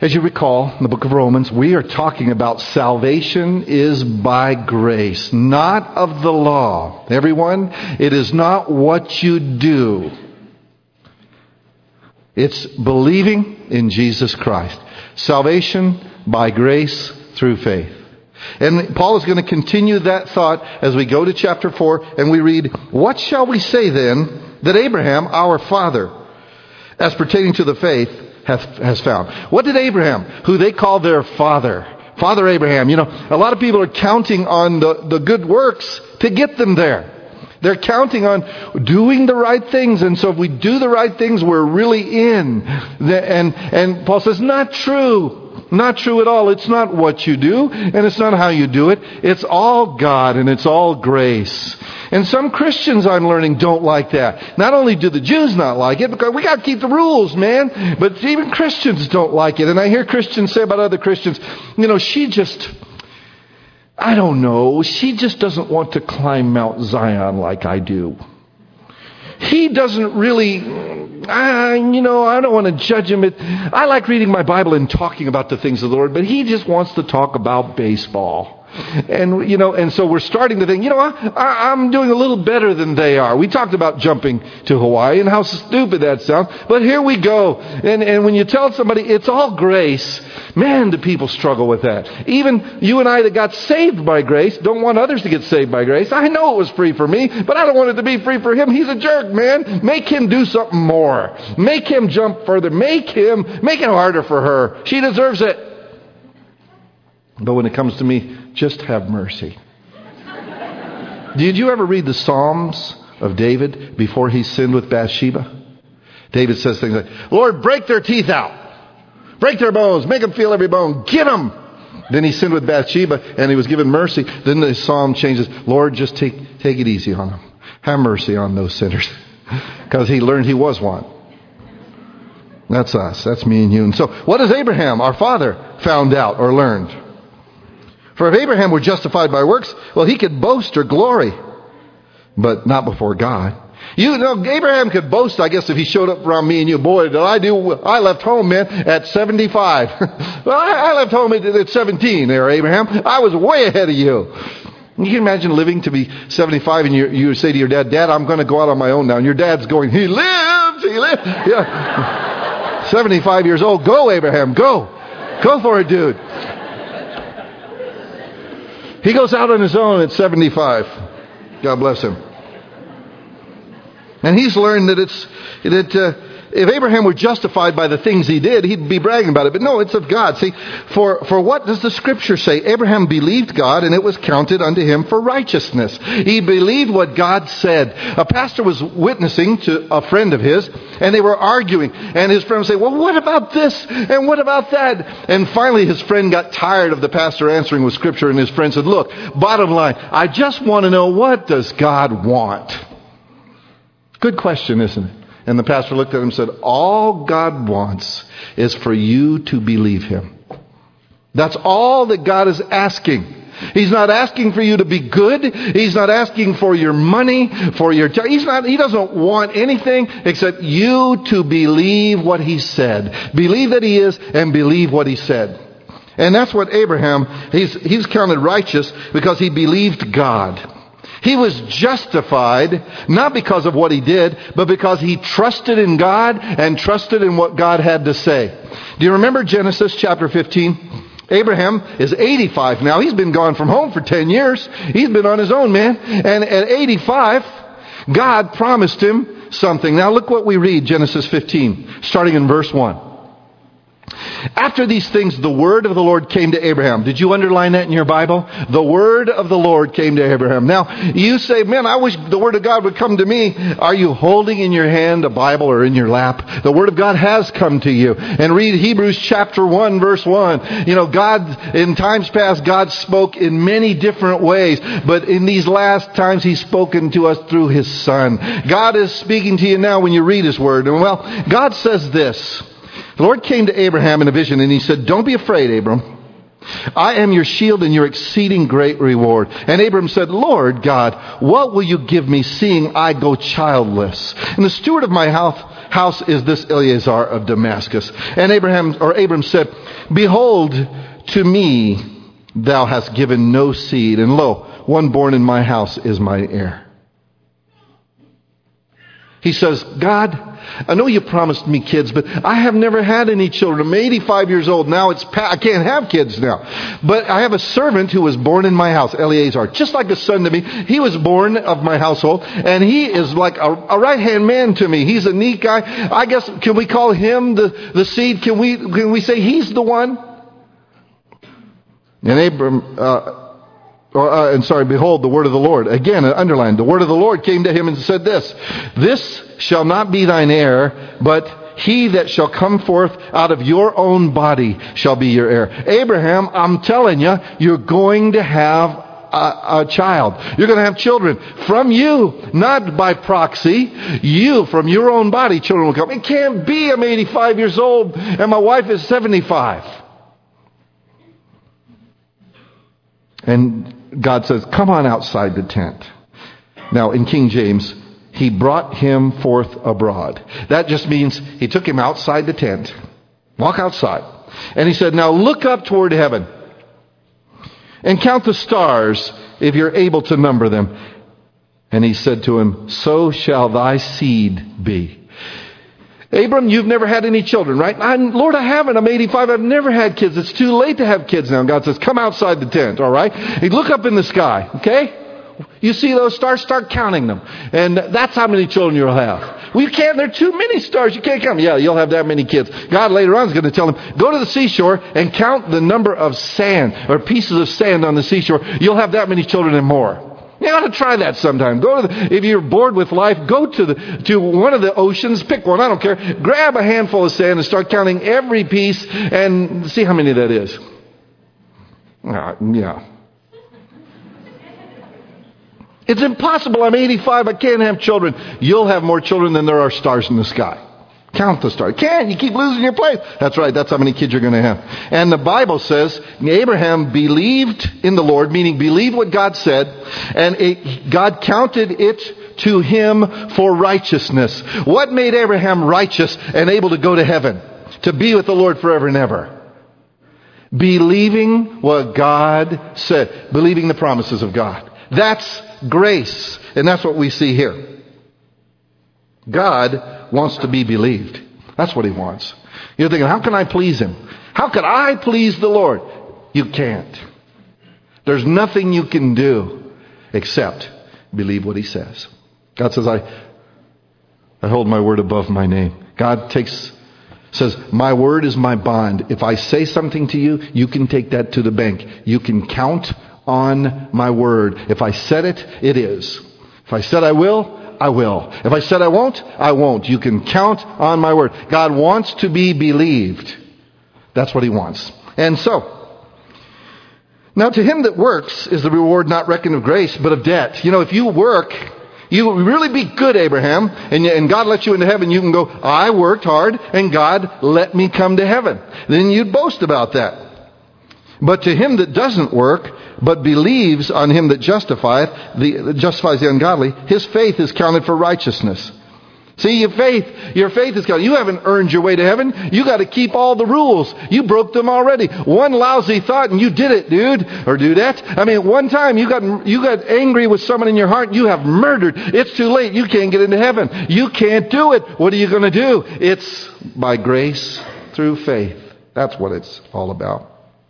As you recall, in the book of Romans, we are talking about salvation is by grace, not of the law. Everyone, it is not what you do. It's believing in Jesus Christ. Salvation by grace through faith. And Paul is going to continue that thought as we go to chapter 4 and we read, "What shall we say then that Abraham, our father, as pertaining to the faith, has found?" What did Abraham, who they call their father, Father Abraham, a lot of people are counting on the good works to get them there. They're counting on doing the right things. And so if we do the right things, we're really in. And Paul says, not true. Not true at all. It's not what you do, and it's not how you do it. It's all God, and it's all grace. And some Christians, I'm learning, don't like that. Not only do the Jews not like it, because we got to keep the rules, man, but even Christians don't like it. And I hear Christians say about other Christians, I don't know, she just doesn't want to climb Mount Zion like I do. He doesn't really, I don't want to judge him. I like reading my Bible and talking about the things of the Lord, but he just wants to talk about baseball. And so we're starting to think, I'm doing a little better than they are. We talked about jumping to Hawaii and how stupid that sounds, but here we go. And when you tell somebody it's all grace, man, do people struggle with that. Even you and I that got saved by grace don't want others to get saved by grace. I know it was free for me, but I don't want it to be free for him. He's a jerk, man. Make him do something more. Make him jump further. Make it harder for her. She deserves it. But when it comes to me, just have mercy. Did you ever read the Psalms of David before he sinned with Bathsheba? David says things like, "Lord, break their teeth out. Break their bones. Make them feel every bone. Get them." Then he sinned with Bathsheba and he was given mercy. Then the psalm changes, "Lord, just take it easy on them. Have mercy on those sinners." Because he learned he was one. That's us. That's me and you. And so what has Abraham, our father, found out or learned? For if Abraham were justified by works, well, he could boast or glory, but not before God. Abraham could boast, I guess, if he showed up around me and you. Boy, did I do, I left home, man, at 75. Well, I left home at 17 there, Abraham. I was way ahead of you. You can imagine living to be 75 and you say to your dad, "Dad, I'm going to go out on my own now." And your dad's going, he lived. Yeah. 75 years old. Go, Abraham, go. Go for it, dude. He goes out on his own at 75. God bless him. And he's learned that if Abraham were justified by the things he did, he'd be bragging about it. But no, it's of God. See, for what does the scripture say? Abraham believed God and it was counted unto him for righteousness. He believed what God said. A pastor was witnessing to a friend of his and they were arguing. And his friend would say, "Well, what about this? And what about that?" And finally his friend got tired of the pastor answering with scripture and his friend said, "Look, bottom line, I just want to know, what does God want?" Good question, isn't it? And the pastor looked at him and said, "All God wants is for you to believe him. That's all that God is asking. He's not asking for you to be good. He's not asking for your money, for your time. He doesn't want anything except you to believe what he said. Believe that he is and believe what he said." And that's what Abraham, he's counted righteous because he believed God. He was justified not because of what he did, but because he trusted in God and trusted in what God had to say. Do you remember Genesis chapter 15? Abraham is 85 now. He's been gone from home for 10 years. He's been on his own, man. And at 85, God promised him something. Now look what we read, Genesis 15, starting in verse 1. After these things, the word of the Lord came to Abraham. Did you underline that in your Bible? The word of the Lord came to Abraham. Now, you say, "Man, I wish the word of God would come to me." Are you holding in your hand a Bible or in your lap? The word of God has come to you. And read Hebrews chapter 1, verse 1. God, in times past, God spoke in many different ways. But in these last times, He's spoken to us through His Son. God is speaking to you now when you read His word. And well, God says this. The Lord came to Abraham in a vision and he said, "Don't be afraid, Abram. I am your shield and your exceeding great reward." And Abram said, "Lord God, what will you give me seeing I go childless? And the steward of my house is this Eleazar of Damascus? And Abram said, Behold, to me thou hast given no seed, and lo, one born in my house is my heir. He says, God, I know you promised me kids, but I have never had any children. I'm 85 years old now. I can't have kids now. But I have a servant who was born in my house, Eleazar, just like a son to me. He was born of my household, and he is like a right-hand man to me. He's a neat guy. I guess, can we call him the seed? Can we say he's the one? And behold, the word of the Lord. Again, underlined. The word of the Lord came to him and said this, This shall not be thine heir, but he that shall come forth out of your own body shall be your heir. Abraham, I'm telling you, you're going to have a child. You're going to have children from you, not by proxy. You, from your own body, children will come. It can't be. I'm 85 years old and my wife is 75. And God says, come on outside the tent. Now, in King James, he brought him forth abroad. That just means he took him outside the tent. Walk outside. And he said, now look up toward heaven and count the stars if you're able to number them. And he said to him, so shall thy seed be. Abram, you've never had any children, right? Lord, I haven't. I'm 85. I've never had kids. It's too late to have kids now. And God says, come outside the tent, all right? You look up in the sky, okay? You see those stars? Start counting them. And that's how many children you'll have. Well, you can't. There are too many stars. You can't count them. Yeah, you'll have that many kids. God later on is going to tell him, go to the seashore and count the number of sand or pieces of sand on the seashore. You'll have that many children and more. You ought to try that sometime. If you're bored with life, go to one of the oceans, pick one, I don't care. Grab a handful of sand and start counting every piece and see how many that is. Yeah. It's impossible. I'm 85. I can't have children. You'll have more children than there are stars in the sky. Count the stars. Can't. You keep losing your place. That's right. That's how many kids you're going to have. And the Bible says Abraham believed in the Lord, meaning believed what God said, and God counted it to him for righteousness. What made Abraham righteous and able to go to heaven, to be with the Lord forever and ever? Believing what God said. Believing the promises of God. That's grace. And that's what we see here. God wants to be believed. That's what he wants. You're thinking, how can I please him? How can I please the Lord? You can't. There's nothing you can do except believe what he says. God says, I hold my word above my name. God says, my word is my bond. If I say something to you, you can take that to the bank. You can count on my word. If I said it, it is. If I said I will, I will. If I said I won't, I won't. You can count on my word. God wants to be believed. That's what he wants. And so, now to him that works is the reward not reckoned of grace, but of debt. You know, if you work, you really be good, Abraham, and God lets you into heaven, you can go, I worked hard, and God let me come to heaven. Then you'd boast about that. But to him that doesn't work, but believes on him that justifies the ungodly, his faith is counted for righteousness. See, your faith is counted. You haven't earned your way to heaven. You got to keep all the rules. You broke them already. One lousy thought and you did it, dude, or dudette. I mean, one time you got angry with someone in your heart. You have murdered. It's too late. You can't get into heaven. You can't do it. What are you going to do? It's by grace through faith. That's what it's all about.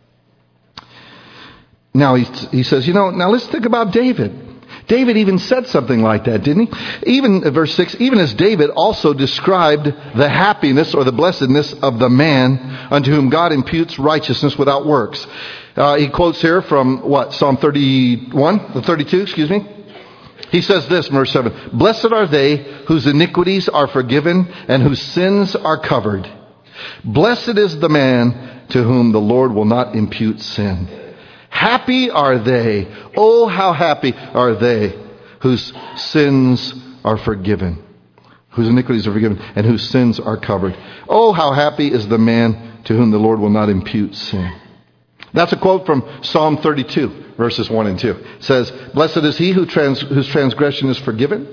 Now he says, now let's think about David. David even said something like that, didn't he? Even verse 6, even as David also described the happiness or the blessedness of the man unto whom God imputes righteousness without works. He quotes here from Psalm 32, He says this in verse 7, blessed are they whose iniquities are forgiven and whose sins are covered. Blessed is the man to whom the Lord will not impute sin. Happy are they, oh how happy are they, whose sins are forgiven, whose iniquities are forgiven, and whose sins are covered. Oh how happy is the man to whom the Lord will not impute sin. That's a quote from Psalm 32, verses 1 and 2. It says, blessed is he whose transgression is forgiven,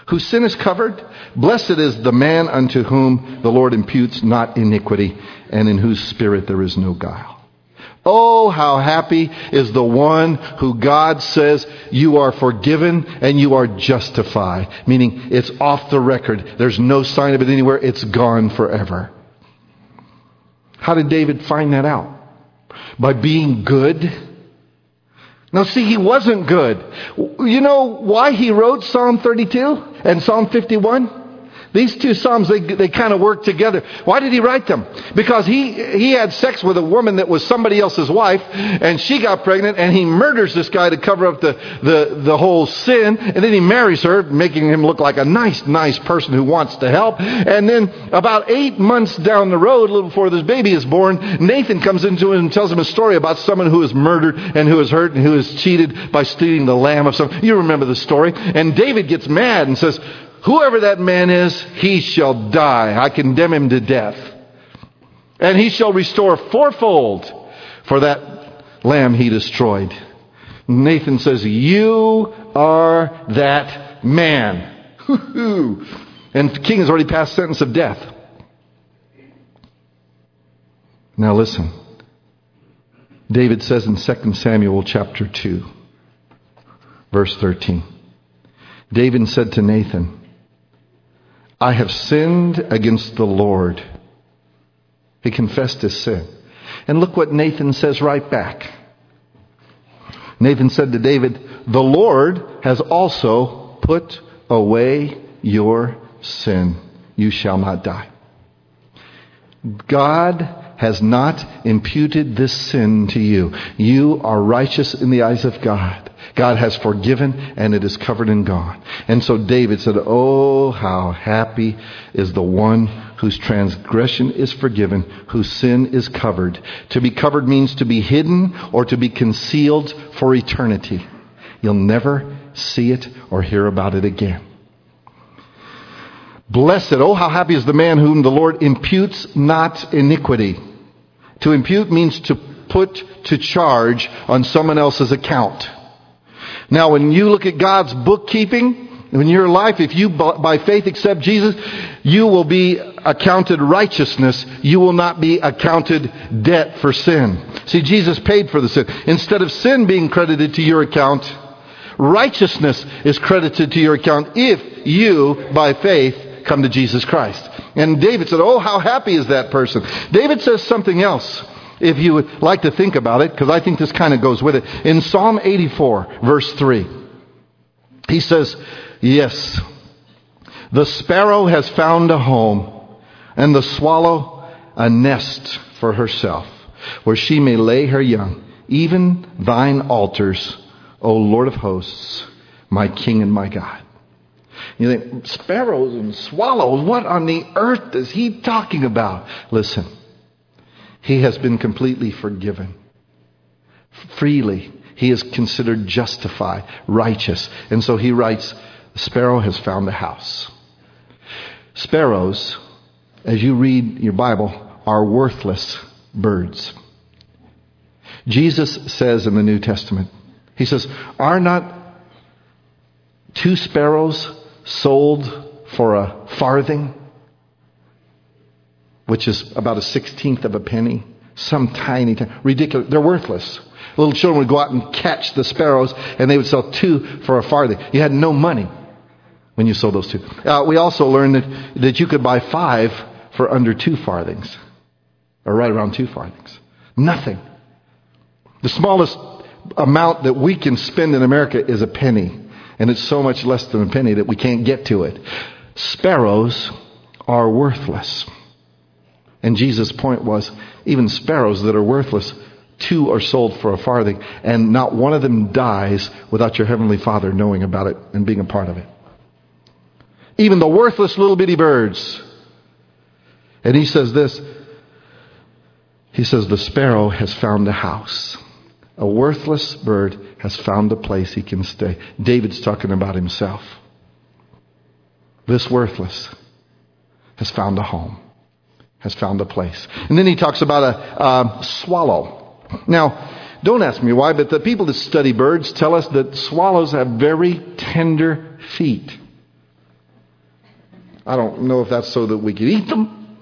whose sin is covered. Blessed is the man unto whom the Lord imputes not iniquity, and in whose spirit there is no guile. Oh, how happy is the one who God says you are forgiven and you are justified. Meaning it's off the record. There's no sign of it anywhere. It's gone forever. How did David find that out? By being good? No, see, he wasn't good. You know why he wrote Psalm 32 and Psalm 51? These two Psalms, they kind of work together. Why did he write them? Because he had sex with a woman that was somebody else's wife, and she got pregnant, and he murders this guy to cover up the whole sin, and then he marries her, making him look like a nice person who wants to help. And then about 8 months down the road, a little before this baby is born, Nathan comes into him and tells him a story about someone who is murdered and who is hurt and who is cheated by stealing the lamb of someone. You remember the story. And David gets mad and says, whoever that man is, he shall die. I condemn him to death. And he shall restore fourfold for that lamb he destroyed. Nathan says, you are that man. And the king has already passed sentence of death. Now listen. David says in 2 Samuel chapter 2, verse 13. David said to Nathan, I have sinned against the Lord. He confessed his sin. And look what Nathan says right back. Nathan said to David, the Lord has also put away your sin. You shall not die. God has not imputed this sin to you. You are righteous in the eyes of God. God has forgiven, and it is covered and gone. And so David said, oh, how happy is the one whose transgression is forgiven, whose sin is covered. To be covered means to be hidden or to be concealed for eternity. You'll never see it or hear about it again. Blessed, oh, how happy is the man whom the Lord imputes not iniquity. To impute means to put to charge on someone else's account. Now, when you look at God's bookkeeping in your life, if you by faith accept Jesus, you will be accounted righteousness. You will not be accounted debt for sin. See, Jesus paid for the sin. Instead of sin being credited to your account, righteousness is credited to your account if you, by faith, come to Jesus Christ. And David said, oh, how happy is that person. David says something else, if you would like to think about it, because I think this kind of goes with it. In Psalm 84, verse 3, he says, yes, the sparrow has found a home, and the swallow a nest for herself, where she may lay her young. Even thine altars, O Lord of hosts, my King and my God. You think, sparrows and swallows, what on the earth is he talking about? Listen, he has been completely forgiven. Freely, he is considered justified, righteous. And so he writes, the sparrow has found a house. Sparrows, as you read your Bible, are worthless birds. Jesus says in the New Testament, he says, are not 2 sparrows sold for a farthing, which is about 1/16 of a penny? Some tiny, ridiculous. They're worthless. Little children would go out and catch the sparrows, and they would sell 2 for a farthing. You had no money when you sold those 2. We also learned that you could buy 5 for under 2 farthings, or right around 2 farthings. Nothing. The smallest amount that we can spend in America is a penny. And it's so much less than a penny that we can't get to it. Sparrows are worthless. And Jesus' point was, even sparrows that are worthless, 2 are sold for a farthing. And not one of them dies without your Heavenly Father knowing about it and being a part of it. Even the worthless little bitty birds. And he says this. He says, the sparrow has found a house. A worthless bird has found a place he can stay. David's talking about himself. This worthless has found a home, has found a place. And then he talks about a swallow. Now, don't ask me why, but the people that study birds tell us that swallows have very tender feet. I don't know if that's so that we can eat them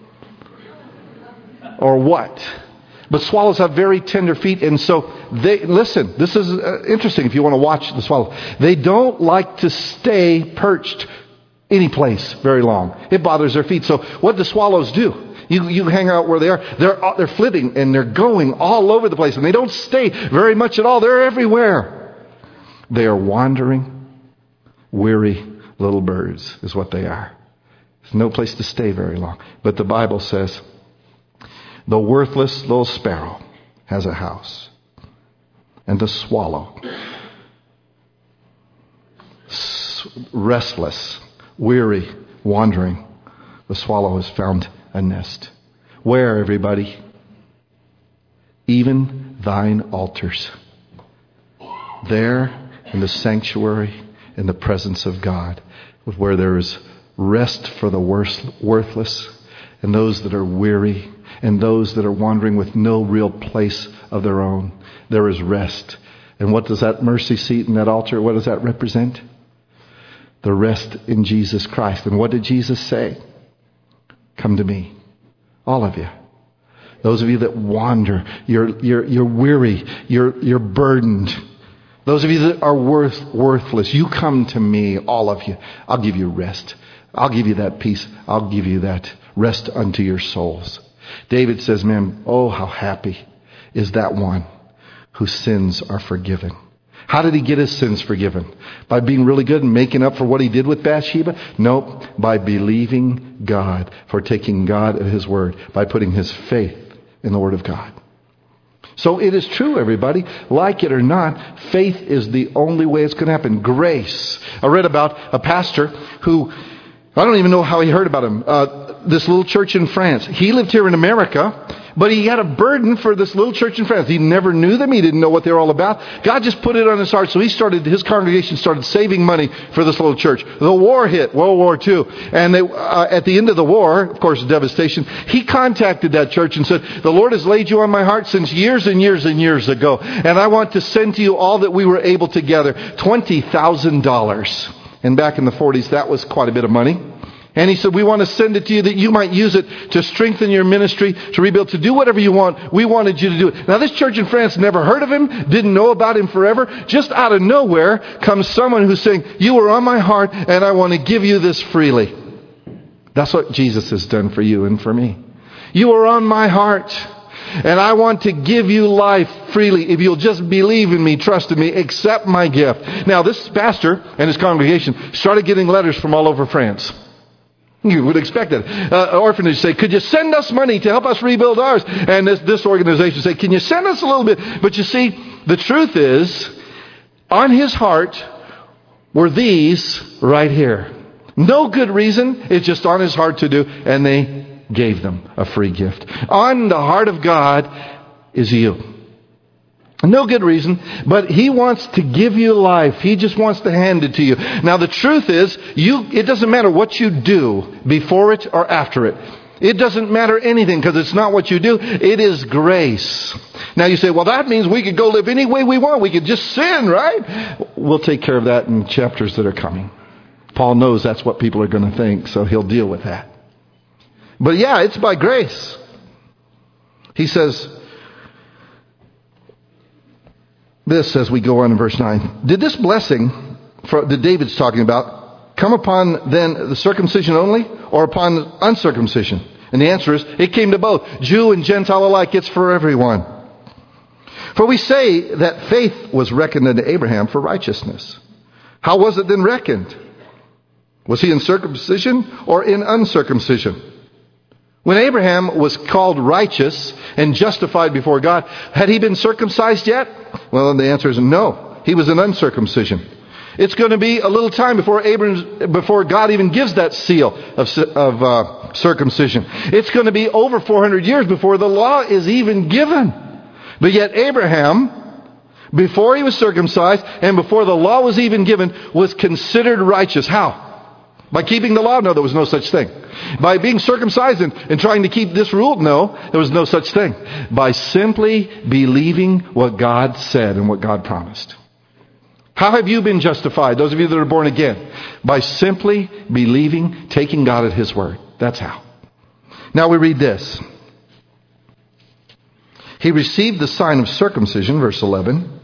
or what. But swallows have very tender feet, and so listen, this is interesting if you want to watch the swallow. They don't like to stay perched any place very long. It bothers their feet. So what do swallows do? You hang out where they are. They're flitting and they're going all over the place, and they don't stay very much at all. They're everywhere. They are wandering, weary little birds is what they are. There's no place to stay very long. But the Bible says, the worthless little sparrow has a house, and the swallow, restless, weary, wandering, the swallow has found a nest. Where, everybody? Even thine altars. There in the sanctuary, in the presence of God, where there is rest for the worthless and those that are weary and those that are wandering with no real place of their own. There is rest. And what does that mercy seat and that altar, what does that represent? The rest in Jesus Christ. And what did Jesus say? Come to me, all of you. Those of you that wander, you're weary, you're burdened. Those of you that are worthless, you come to me, all of you. I'll give you rest. I'll give you that peace. I'll give you that rest unto your souls. David says, man, oh, how happy is that one whose sins are forgiven. How did he get his sins forgiven? By being really good and making up for what he did with Bathsheba? Nope. By believing God, for taking God at his word, by putting his faith in the word of God. So it is true, everybody. Like it or not, faith is the only way it's going to happen. Grace. I read about a pastor who, I don't even know how he heard about him. This little church in France. He lived here in America, but he had a burden for this little church in France. He never knew them. He didn't know what they were all about. God just put it on his heart. So his congregation started saving money for this little church. The war hit, World War II. And at the end of the war, of course, devastation, he contacted that church and said, the Lord has laid you on my heart since years and years and years ago. And I want to send to you all that we were able to gather, $20,000. And back in the 40s, that was quite a bit of money. And he said, we want to send it to you that you might use it to strengthen your ministry, to rebuild, to do whatever you want. We wanted you to do it. Now, this church in France never heard of him, didn't know about him forever. Just out of nowhere comes someone who's saying, you were on my heart and I want to give you this freely. That's what Jesus has done for you and for me. You are on my heart. And I want to give you life freely. If you'll just believe in me, trust in me, accept my gift. Now, this pastor and his congregation started getting letters from all over France. You would expect that. Orphanage say, could you send us money to help us rebuild ours? And this organization say, can you send us a little bit? But you see, the truth is, on his heart were these right here. No good reason. It's just on his heart to do. And they gave them a free gift. On the heart of God is you. No good reason, but he wants to give you life. He just wants to hand it to you. Now the truth is, it doesn't matter what you do before it or after it. It doesn't matter anything because it's not what you do. It is grace. Now you say, well, that means we could go live any way we want. We could just sin, right? We'll take care of that in chapters that are coming. Paul knows that's what people are going to think, so he'll deal with that. But yeah, it's by grace. He says this as we go on in verse 9. Did this blessing that David's talking about come upon then the circumcision only or upon uncircumcision? And the answer is, it came to both. Jew and Gentile alike. It's for everyone. For we say that faith was reckoned unto Abraham for righteousness. How was it then reckoned? Was he in circumcision or in uncircumcision? When Abraham was called righteous and justified before God, had he been circumcised yet? Well, the answer is no. He was in uncircumcision. It's going to be a little time before God even gives that seal of circumcision. It's going to be over 400 years before the law is even given. But yet Abraham, before he was circumcised and before the law was even given, was considered righteous. How? By keeping the law? No, there was no such thing. By being circumcised and trying to keep this rule? No, there was no such thing. By simply believing what God said and what God promised. How have you been justified, those of you that are born again? By simply believing, taking God at His word. That's how. Now we read this. He received the sign of circumcision, verse 11,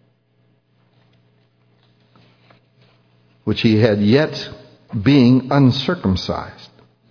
which he had yet being uncircumcised.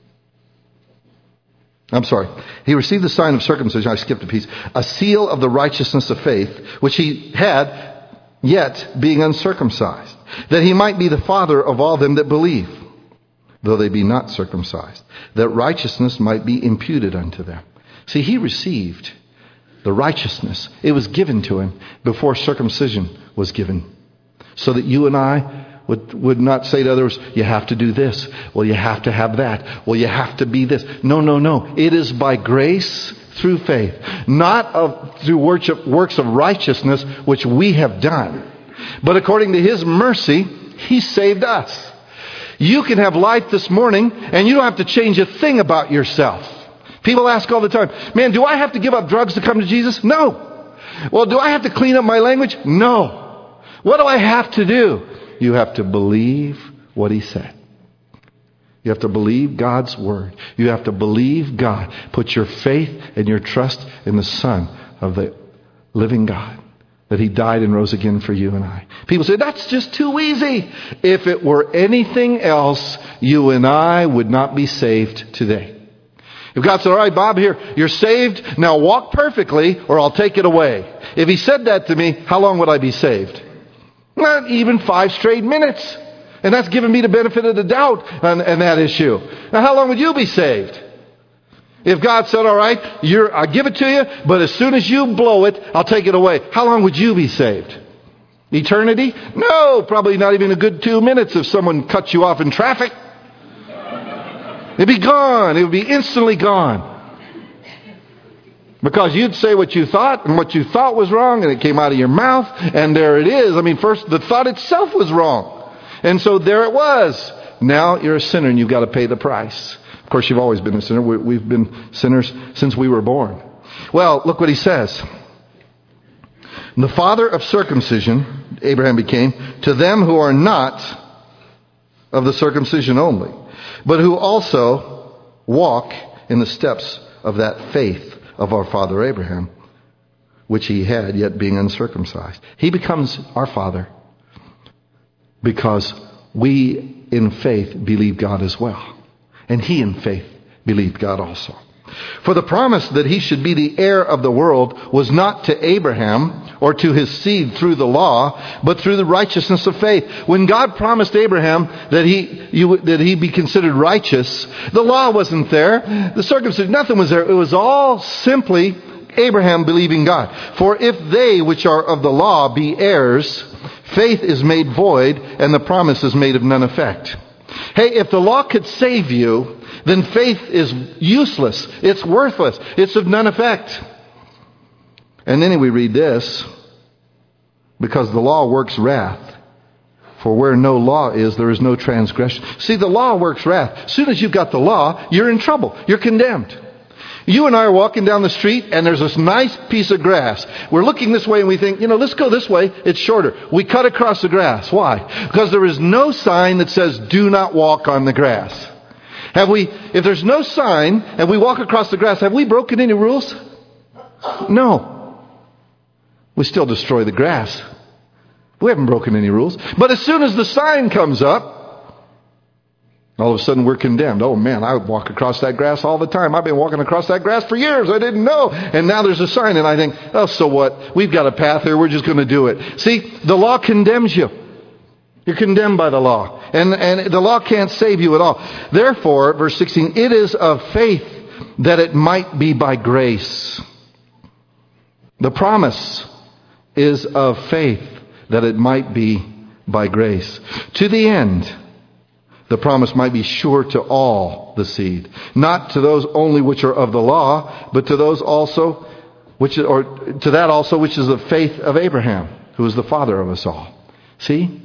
He received the sign of circumcision. I skipped a piece. A seal of the righteousness of faith, which he had yet being uncircumcised, that he might be the father of all them that believe, though they be not circumcised, that righteousness might be imputed unto them. See, he received the righteousness. It was given to him before circumcision was given, so that you and I would not say to others, you have to do this. Well, you have to have that. Well, you have to be this. No. It is by grace through faith, not through works of righteousness which we have done, but according to His mercy, He saved us. You can have life this morning and you don't have to change a thing about yourself. People ask all the time, man, do I have to give up drugs to come to Jesus? No. Well, do I have to clean up my language? No. What do I have to do? You have to believe what He said. You have to believe God's word. You have to believe God. Put your faith and your trust in the Son of the living God, that He died and rose again for you and I. People say, that's just too easy. If it were anything else, you and I would not be saved today. If God said, all right, Bob, here, you're saved. Now walk perfectly or I'll take it away. If He said that to me, how long would I be saved? Not even 5 straight minutes. And that's giving me the benefit of the doubt on that issue. Now, how long would you be saved? If God said, all right, I'll give it to you, but as soon as you blow it, I'll take it away. How long would you be saved? Eternity? No, probably not even a good 2 minutes if someone cuts you off in traffic. It'd be gone. It would be instantly gone. Because you'd say what you thought, and what you thought was wrong, and it came out of your mouth, and there it is. I mean, first, the thought itself was wrong. And so there it was. Now you're a sinner, and you've got to pay the price. Of course, you've always been a sinner. We've been sinners since we were born. Well, look what he says. The father of circumcision, Abraham became, to them who are not of the circumcision only, but who also walk in the steps of that faith of our father Abraham, which he had, yet being uncircumcised. He becomes our father because we in faith believe God as well. And he in faith believed God also. For the promise that he should be the heir of the world was not to Abraham or to his seed through the law, but through the righteousness of faith. When God promised Abraham that he be considered righteous, the law wasn't there. The circumcision, nothing was there. It was all simply Abraham believing God. For if they which are of the law be heirs, faith is made void, and the promise is made of none effect. Hey, if the law could save you, then faith is useless. It's worthless. It's of none effect. And then we read this, because the law works wrath. For where no law is, there is no transgression. See, the law works wrath. As soon as you've got the law, you're in trouble. You're condemned. You and I are walking down the street and there's this nice piece of grass. We're looking this way and we think, let's go this way. It's shorter. We cut across the grass. Why? Because there is no sign that says, do not walk on the grass. If there's no sign and we walk across the grass, have we broken any rules? No. We still destroy the grass. We haven't broken any rules. But as soon as the sign comes up, all of a sudden we're condemned. Oh man, I would walk across that grass all the time. I've been walking across that grass for years. I didn't know. And now there's a sign and I think, oh, so what? We've got a path here. We're just going to do it. See, the law condemns you. You're condemned by the law. And the law can't save you at all. Therefore, verse 16, it is of faith that it might be by grace. The promise is of faith that it might be by grace. To the end, the promise might be sure to all the seed, not to those only which are of the law, but to those also which is the faith of Abraham, who is the father of us all. See?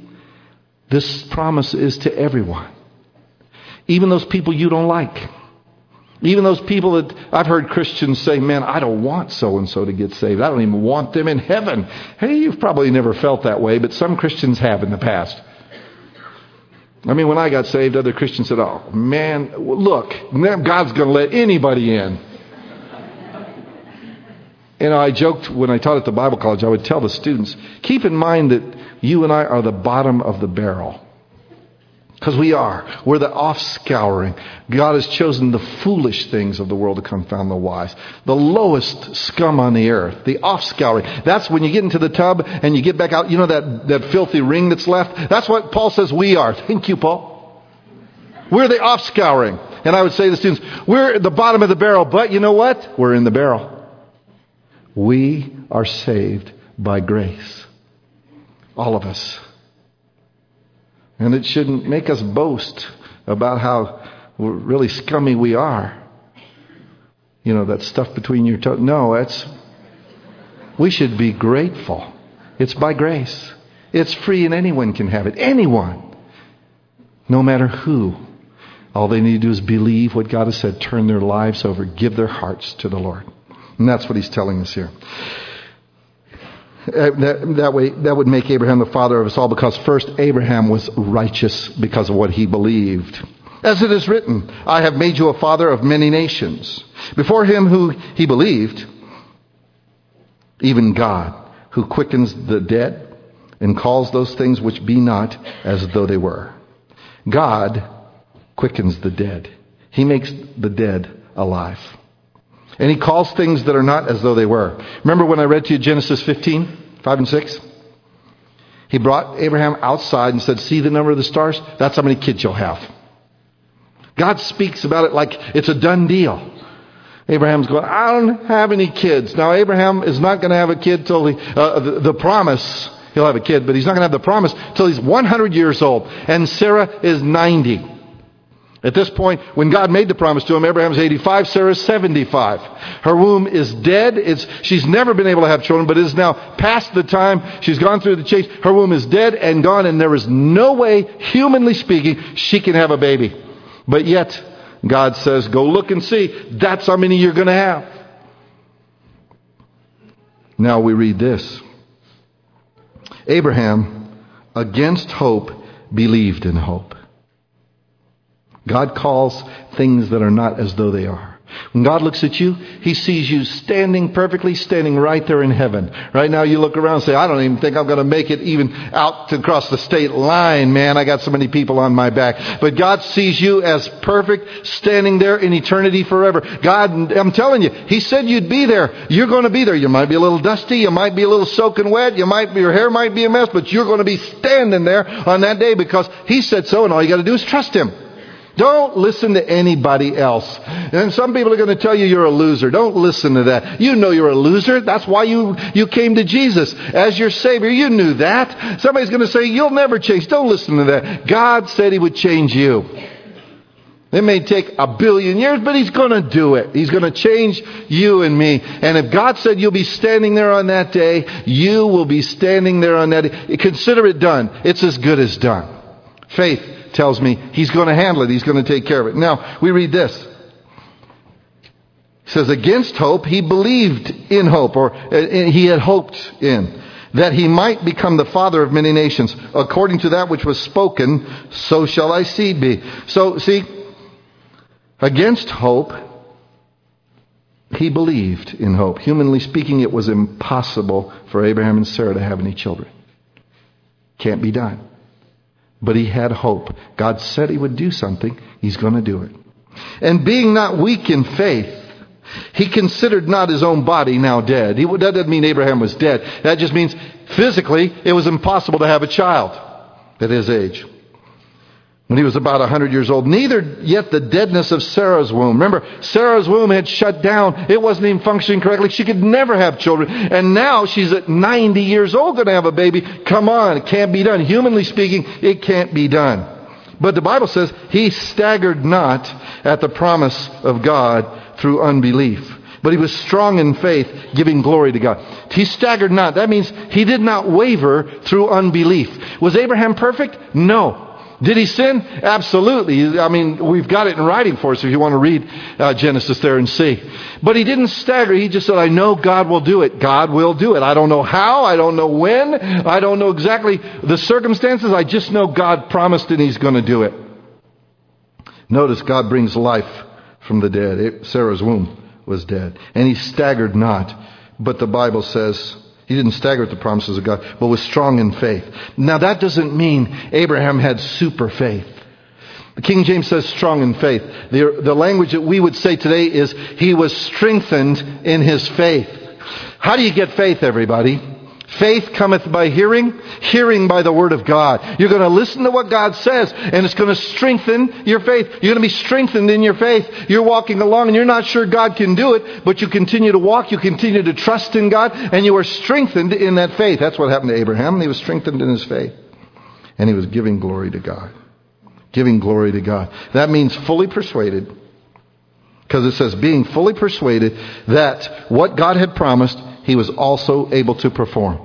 This promise is to everyone. Even those people you don't like. Even those people that I've heard Christians say, man, I don't want so-and-so to get saved. I don't even want them in heaven. Hey, you've probably never felt that way, but some Christians have in the past. I mean, when I got saved, other Christians said, oh, man, look, God's going to let anybody in. I joked when I taught at the Bible college, I would tell the students, keep in mind that you and I are the bottom of the barrel. Because we are. We're the offscouring. God has chosen the foolish things of the world to confound the wise. The lowest scum on the earth. The offscouring. That's when you get into the tub and you get back out. You know that filthy ring that's left? That's what Paul says we are. Thank you, Paul. We're the offscouring. And I would say to the students, we're at the bottom of the barrel. But you know what? We're in the barrel. We are saved by grace. All of us. And it shouldn't make us boast about how really scummy we are. You know, that stuff between your toes. No, we should be grateful. It's by grace. It's free and anyone can have it. Anyone. No matter who. All they need to do is believe what God has said. Turn their lives over. Give their hearts to the Lord. And that's what he's telling us here. That would make Abraham the father of us all, because first Abraham was righteous because of what he believed. As it is written, I have made you a father of many nations. Before him who he believed, even God, who quickens the dead and calls those things which be not as though they were. God quickens the dead. He makes the dead alive. And he calls things that are not as though they were. Remember when I read to you Genesis 15, 5 and 6? He brought Abraham outside and said, see the number of the stars? That's how many kids you'll have. God speaks about it like it's a done deal. Abraham's going, I don't have any kids. Now Abraham is not going to have a kid till the promise. He'll have a kid, but he's not going to have the promise till he's 100 years old. And Sarah is 90. At this point, when God made the promise to him, Abraham's 85, Sarah's 75. Her womb is dead. She's never been able to have children, but it is now past the time. She's gone through the change. Her womb is dead and gone, and there is no way, humanly speaking, she can have a baby. But yet, God says, go look and see. That's how many you're going to have. Now we read this. Abraham, against hope, believed in hope. God calls things that are not as though they are. When God looks at you, he sees you standing perfectly, standing right there in heaven. Right now you look around and say, I don't even think I'm going to make it even out to cross the state line, man. I got so many people on my back. But God sees you as perfect, standing there in eternity forever. God, I'm telling you, he said you'd be there. You're going to be there. You might be a little dusty. You might be a little soaking wet. Your hair might be a mess, but you're going to be standing there on that day because he said so, and all you got to do is trust him. Don't listen to anybody else. And some people are going to tell you you're a loser. Don't listen to that. You know you're a loser. That's why you came to Jesus as your Savior. You knew that. Somebody's going to say you'll never change. Don't listen to that. God said he would change you. It may take 1 billion years, but he's going to do it. He's going to change you and me. And if God said you'll be standing there on that day, you will be standing there on that day. Consider it done. It's as good as done. Faith tells me he's going to handle it. He's going to take care of it. Now, we read this. It says, against hope, he believed in hope, or he had hoped in, that he might become the father of many nations. According to that which was spoken, so shall thy seed be. So, see, against hope, he believed in hope. Humanly speaking, it was impossible for Abraham and Sarah to have any children. Can't be done. But he had hope. God said he would do something. He's going to do it. And being not weak in faith, he considered not his own body now dead. That doesn't mean Abraham was dead. That just means physically it was impossible to have a child at his age. When he was about 100 years old. Neither yet the deadness of Sarah's womb. Remember, Sarah's womb had shut down. It wasn't even functioning correctly. She could never have children. And now she's at 90 years old going to have a baby. Come on, it can't be done. Humanly speaking, it can't be done. But the Bible says he staggered not at the promise of God through unbelief. But he was strong in faith, giving glory to God. He staggered not. That means he did not waver through unbelief. Was Abraham perfect? No. Did he sin? Absolutely. I mean, we've got it in writing for us if you want to read Genesis there and see. But he didn't stagger. He just said, I know God will do it. God will do it. I don't know how. I don't know when. I don't know exactly the circumstances. I just know God promised and he's going to do it. Notice God brings life from the dead. Sarah's womb was dead. And he staggered not. But the Bible says he didn't stagger at the promises of God, but was strong in faith. Now that doesn't mean Abraham had super faith. The King James says strong in faith. The language that we would say today is he was strengthened in his faith. How do you get faith, everybody? Faith cometh by hearing, hearing by the word of God. You're going to listen to what God says, and it's going to strengthen your faith. You're going to be strengthened in your faith. You're walking along, and you're not sure God can do it, but you continue to walk, you continue to trust in God, and you are strengthened in that faith. That's what happened to Abraham. He was strengthened in his faith, and he was giving glory to God. Giving glory to God. That means fully persuaded, because it says being fully persuaded that what God had promised, he was also able to perform.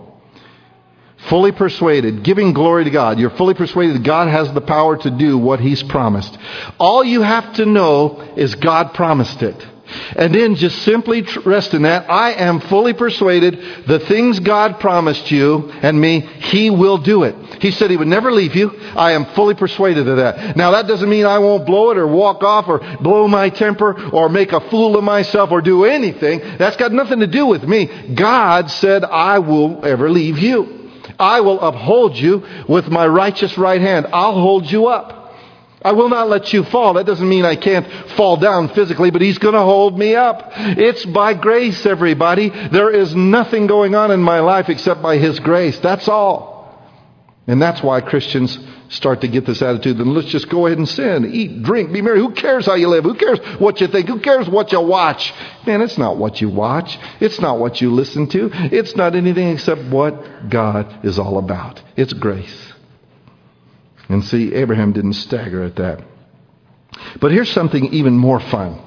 Fully persuaded, giving glory to God. You're fully persuaded that God has the power to do what he's promised. All you have to know is God promised it. And then just simply rest in that. I am fully persuaded the things God promised you and me, he will do it. He said he would never leave you. I am fully persuaded of that. Now that doesn't mean I won't blow it or walk off or blow my temper or make a fool of myself or do anything. That's got nothing to do with me. God said I will ever leave you. I will uphold you with my righteous right hand. I'll hold you up. I will not let you fall. That doesn't mean I can't fall down physically, but he's going to hold me up. It's by grace, everybody. There is nothing going on in my life except by his grace. That's all. And that's why Christians start to get this attitude, then let's just go ahead and sin, eat, drink, be merry. Who cares how you live? Who cares what you think? Who cares what you watch? Man, it's not what you watch. It's not what you listen to. It's not anything except what God is all about. It's grace. And see, Abraham didn't stagger at that. But here's something even more fun.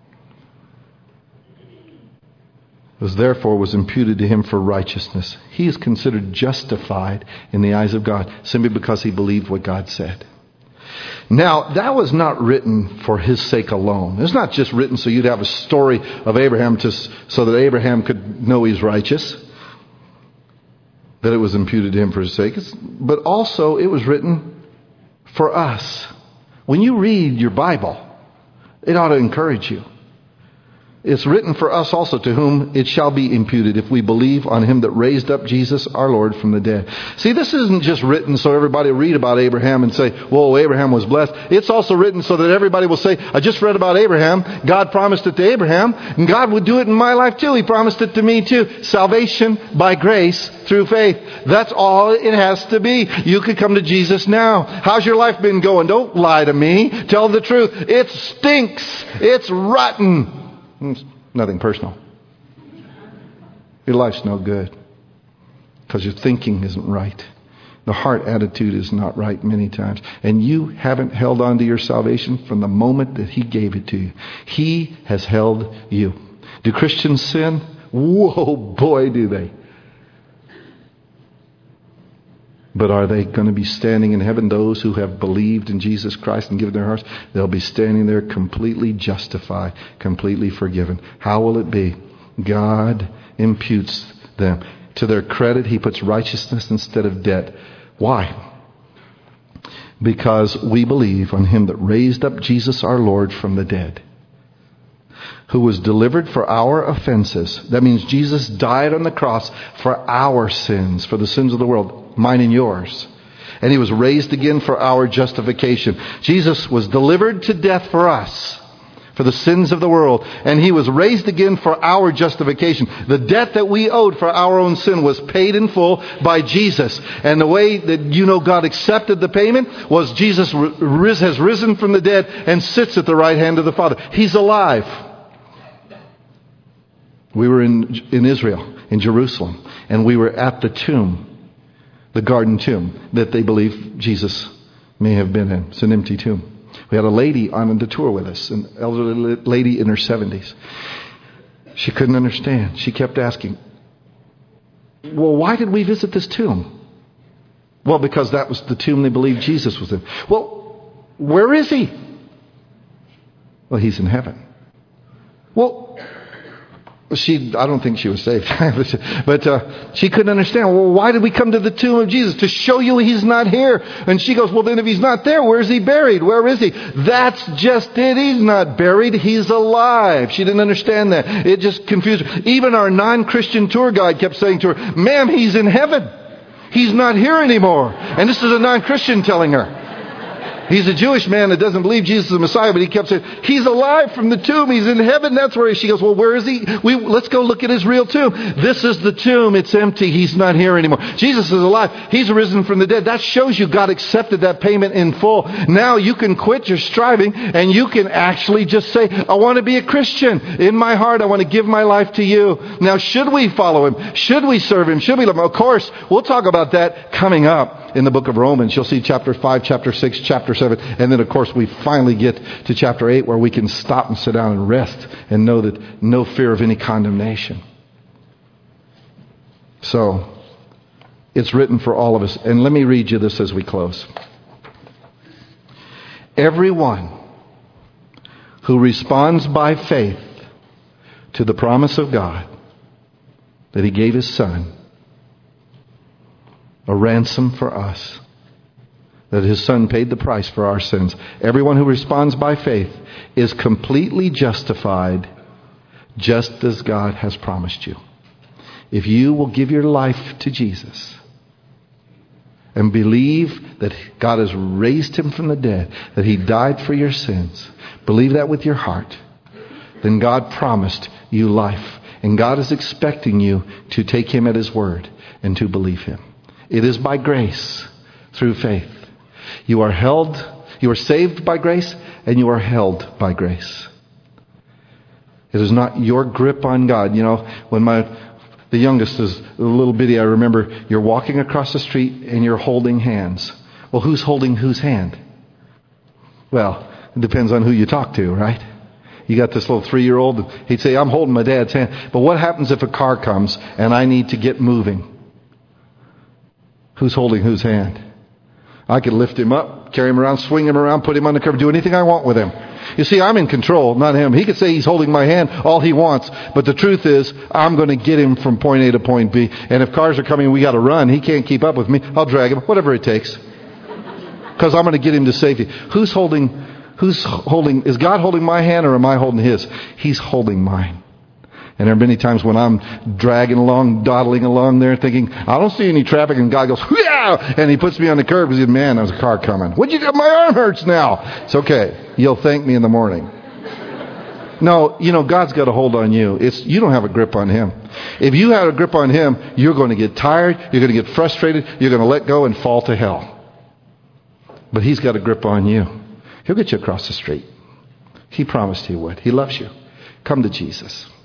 Therefore was imputed to him for righteousness. He is considered justified in the eyes of God simply because he believed what God said. Now, that was not written for his sake alone. It's not just written so you'd have a story of Abraham so that Abraham could know he's righteous, that it was imputed to him for his sake. But also it was written for us. When you read your Bible, it ought to encourage you. It's written for us also, to whom it shall be imputed if we believe on him that raised up Jesus our Lord from the dead. See, this isn't just written so everybody read about Abraham and say, whoa, Abraham was blessed. It's also written so that everybody will say, I just read about Abraham. God promised it to Abraham, and God would do it in my life too. He promised it to me too. Salvation by grace through faith. That's all it has to be. You could come to Jesus now. How's your life been going? Don't lie to me. Tell the truth. It stinks. It's rotten. It's nothing personal. Your life's no good because your thinking isn't right. The heart attitude is not right many times. And you haven't held on to your salvation from the moment that he gave it to you. He has held you. Do Christians sin? Whoa, boy, do they. But are they going to be standing in heaven? Those who have believed in Jesus Christ and given their hearts, they'll be standing there completely justified, completely forgiven. How will it be? God imputes them. To their credit, he puts righteousness instead of debt. Why? Because we believe on him that raised up Jesus our Lord from the dead, who was delivered for our offenses. That means Jesus died on the cross for our sins, for the sins of the world, mine and yours. And he was raised again for our justification. Jesus was delivered to death for us, for the sins of the world. And he was raised again for our justification. The debt that we owed for our own sin was paid in full by Jesus. And the way that God accepted the payment was Jesus has risen from the dead and sits at the right hand of the Father. He's alive. We were in Israel, in Jerusalem, and we were at the tomb, the garden tomb that they believe Jesus may have been in. It's an empty tomb. We had a lady on the tour with us, an elderly lady in her 70s. She couldn't understand. She kept asking, well, why did we visit this tomb? Well, because that was the tomb they believed Jesus was in. Well, where is he? Well, he's in heaven. Well, I don't think she was saved. but she couldn't understand. Well, why did we come to the tomb of Jesus? To show you he's not here. And she goes, well, then if he's not there, where is he buried? Where is he? That's just it. He's not buried. He's alive. She didn't understand that. It just confused her. Even our non-Christian tour guide kept saying to her, ma'am, he's in heaven. He's not here anymore. And this is a non-Christian telling her. He's a Jewish man that doesn't believe Jesus is the Messiah, but he kept saying, he's alive from the tomb. He's in heaven. That's where he is. She goes, well, where is he? Let's go look at his real tomb. This is the tomb. It's empty. He's not here anymore. Jesus is alive. He's risen from the dead. That shows you God accepted that payment in full. Now you can quit your striving and you can actually just say, I want to be a Christian. In my heart, I want to give my life to you. Now, should we follow him? Should we serve him? Should we love him? Of course, we'll talk about that coming up in the book of Romans. You'll see chapter 5, chapter 6, chapter 7. And then, of course, we finally get to chapter 8 where we can stop and sit down and rest and know that no fear of any condemnation. So, it's written for all of us. And let me read you this as we close. Everyone who responds by faith to the promise of God that he gave his Son, a ransom for us, that his Son paid the price for our sins. Everyone who responds by faith is completely justified just as God has promised you. If you will give your life to Jesus and believe that God has raised him from the dead, that he died for your sins, believe that with your heart, then God promised you life. And God is expecting you to take him at his word and to believe him. It is by grace, through faith. You are saved by grace, and you are held by grace. It is not your grip on God. You know, when the youngest is a little bitty, I remember you're walking across the street and you're holding hands. Well, who's holding whose hand? Well, it depends on who you talk to, right? You got this little 3-year-old, he'd say, I'm holding my dad's hand. But what happens if a car comes and I need to get moving? Who's holding whose hand? I could lift him up, carry him around, swing him around, put him on the curb, do anything I want with him. You see, I'm in control, not him. He could say he's holding my hand all he wants, but the truth is, I'm going to get him from point A to point B. And if cars are coming, we got to run. He can't keep up with me. I'll drag him, whatever it takes, because I'm going to get him to safety. Who's holding? Is God holding my hand or am I holding his? He's holding mine. And there are many times when I'm dragging along, dawdling along there, thinking, I don't see any traffic, and God goes, yeah! And he puts me on the curb because he said, man, there's a car coming. What'd you do? My arm hurts now. It's okay. You'll thank me in the morning. No, you know, God's got a hold on you. You don't have a grip on him. If you had a grip on him, you're going to get tired, you're going to get frustrated, you're going to let go and fall to hell. But he's got a grip on you. He'll get you across the street. He promised he would. He loves you. Come to Jesus.